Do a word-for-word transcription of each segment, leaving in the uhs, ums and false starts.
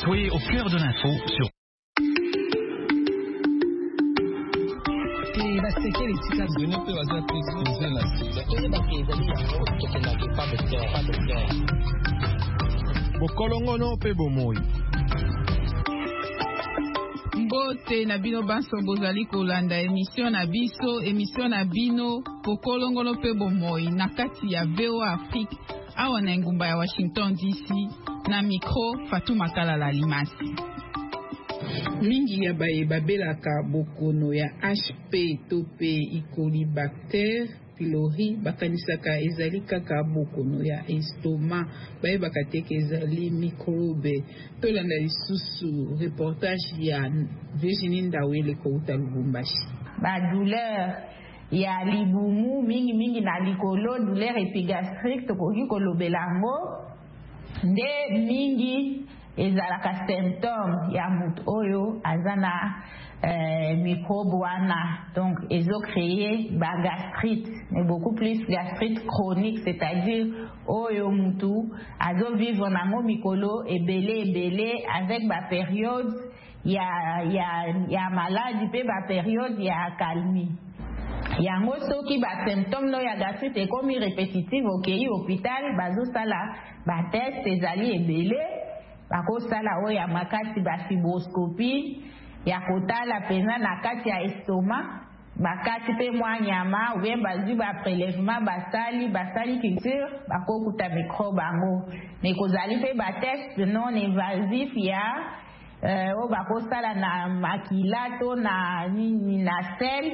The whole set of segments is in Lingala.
Soyez au cœur de l'info sur Bokolongono pe bomoi. Mbote na bino banso bozali kolanda émission na biso émission na bino Bokolongono pe bomoi na kati ya V O A Afrique awa na ngumba ya Washington D C na micro Fatuma Kalala Limasi. Mingi ya baye babelaka bokono ya H P to pe Helicobacter pylori bakanisaka ezali kaka bokono ya estomac baye bakateke ezali microbe. Tolanda lisusu reportage ya Virginie Ndawele kouta Lubumbashi. Ba douleur ya libumu mingi mingi na likolo douleur épigastrique tokoki kolobelango nde mingi ezalaka symptôme ya mutu oyo azana euh, microbe wana, donc ils ont créé ba gastrite, mais beaucoup plus gastrite chronique, c'est-à-dire oyo mutu azo vivre nango mikolo ebele ebele avec ba période ya ya ya maladie pe ba période ya accalmie. Yango soki ba symptôme no ya gastrite ekomi répétitive okei hôpital bazo sala ba test ezali ebele bako sala oyo ya makati ba fibroscopie ya kotala pena na kati ya estomac bakati pe mwa nyama ou bien bazwi ba prélèvement basali basali culture bako kuta microbe ango mais kozali pe ba test non invasif ya euh, o bako sala na makila to na ni na sel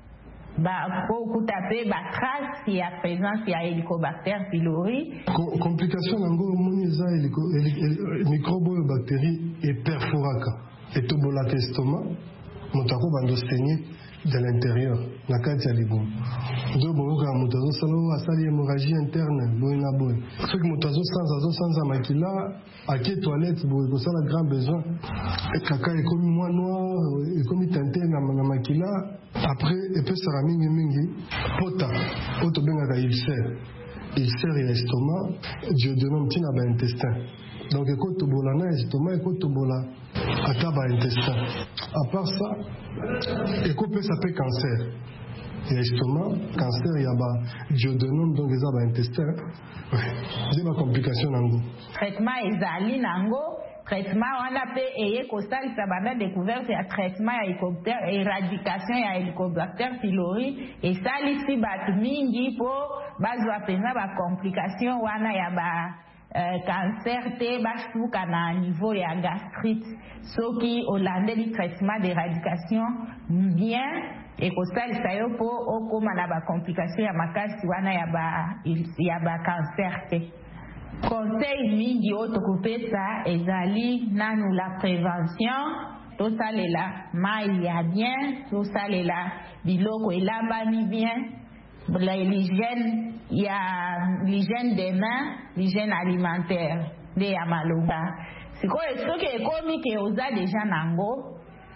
ba ko kuta pe ba trace ya présence ya Helicobacter pylori. Complication nango moni za microbe bactérie et perforaka et tobolaka estomac motako bando saigner de l'intérieur na kati ya libumu ndo boyoka moto azosala asali hémorragie interne boye na boye soki moto azosanza azosanza makila ake toilette boye kosala grand besoin kaka ekomi mwa noir ekomi teinté na makila après epesaka mingi mingi pota oyo tobengaka ulcère ulcère ya estomac duodénum ntina baintestin donc ekotobola na estomac ekotobola ata baintestin. À part ça ekopesa pe cancer ya estomac, cancer ya ba duodénum, donc eza baintestin nde bacomplication nango. Traitement ezali nango traitement wana pe eye kosalisa banda découverte ya traitement ya Helicobacter éradication ya Helicobacter pylori esalisi bato mingi po bazwa pena ba complication wana ya ba Uh, cancer te basuka na niveau ya gastrite soki olandeli traitement d'éradication bien ekosalisa yo po okoma na ba complication ya makasi wana ya ba ya ba cancer te. Conseil mingi oyo tokopesa ezali nanu la prévention tosalela mai ya bien tosalela biloko elambami bien l'hygiène il y a l'hygiène des mains, l'hygiène alimentaire de ya maloba. Sikoyo soki ekomi ke oza deja nango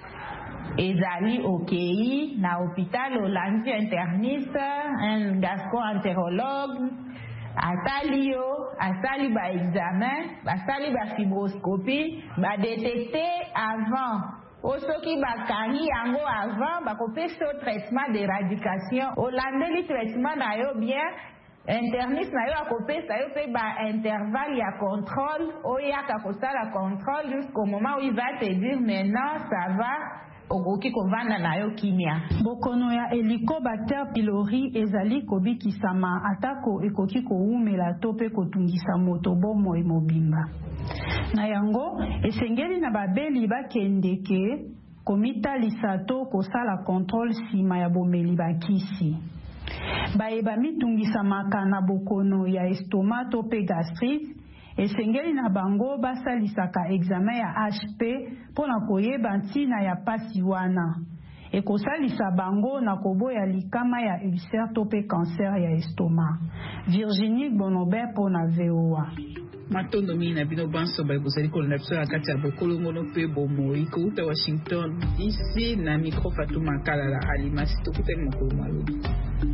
ezali okei na hôpital olandi interniste un gastro-entérologue atali yo asali ba examen basali ba fibroscopie ba détecter avant osoki bakangi yango avant bakopesa o traitement d'éradication olandeli traitement na yo bien interniste na yo akopesa yo pe ba intervalle ya contrôle oyaka kosala contrôle jusqu'au moment où il va te dire maintenant ça va okoki kovanda na yo kimia. Bokono ya Helicobacter pylori ezali kobikisama atako ekoki koumela to pe kotungisa moto bomoi mobimba. Na yango esengeli na babeli bakendeke komitalisa to kosala contrôle sima ya bomeli bakisi. Bayeba mitungisamaka na bokono ya estomac to pe gastrite esengeli na bango basalisaka examen ya H P pona koyeba ntina ya pasi wana ekosalisa bango na koboya likama ya ulcère to pe cancer ya estomac. Virginie Bonobert pona V O A. Matondo mi na bino banso ba bozali kolanda biso na kati ya bokolongono pe bomoi kouta Washington D C na micro Fatuma Kalala Alimasi tokutani mokolo malobi.